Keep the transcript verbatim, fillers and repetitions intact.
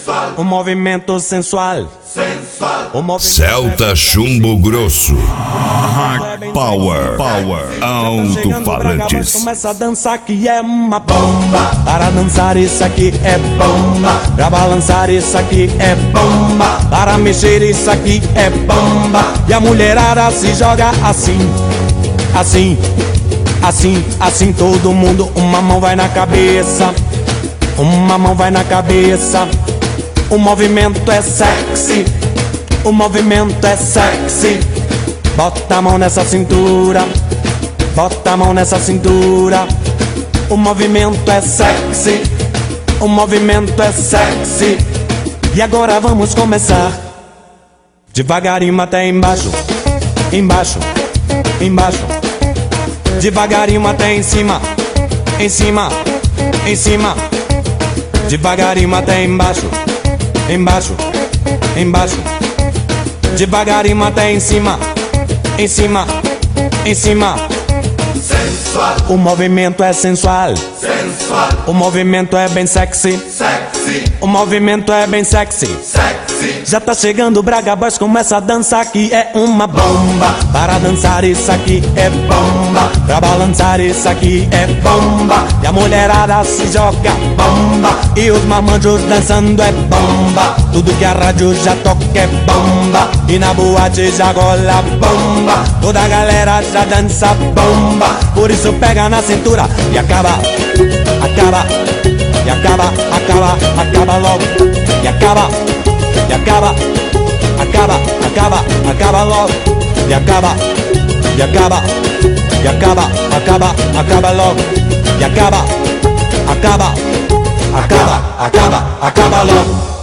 sensual. O movimento sensual. Sensual. O movimento Celta Chumbo Grosso. Power, power, alto-falantes. Começa a dançar que é uma bomba. Para dançar isso aqui é bomba. Pra balançar isso aqui é bomba. Para mexer isso aqui é bomba. E a mulherada se joga assim, assim, assim, assim. Todo mundo, uma mão vai na cabeça, uma mão vai na cabeça. O movimento é sexy, o movimento é sexy. Bota a mão nessa cintura, bota a mão nessa cintura. O movimento é sexy, o movimento é sexy. E agora vamos começar devagarinho até embaixo, embaixo, embaixo. Devagarinho até em cima, em cima, em cima. Devagarinho até embaixo, embaixo, embaixo. Devagarinho até em cima, em cima, em cima. Sensual. O movimento é sensual. Sensual. O movimento é bem sexy. Sexy. O movimento é bem sexy. Sexy. Já tá chegando o Braga Boys, começa a dançar que é uma bomba. Para dançar isso aqui é bomba. Pra balançar isso aqui é bomba. E a mulherada se joga bomba. E os mamanjos dançando é bomba. Tudo que a rádio já toca é bomba. E na boate já rola bomba. Toda a galera já dança bomba. Por isso pega na cintura e acaba, acaba, e acaba, acaba, acaba logo. E acaba, e acaba, acaba, acaba, acaba logo. E acaba, e acaba, e acaba, acaba, acaba logo. E acaba, acaba, acaba, acaba, acaba logo.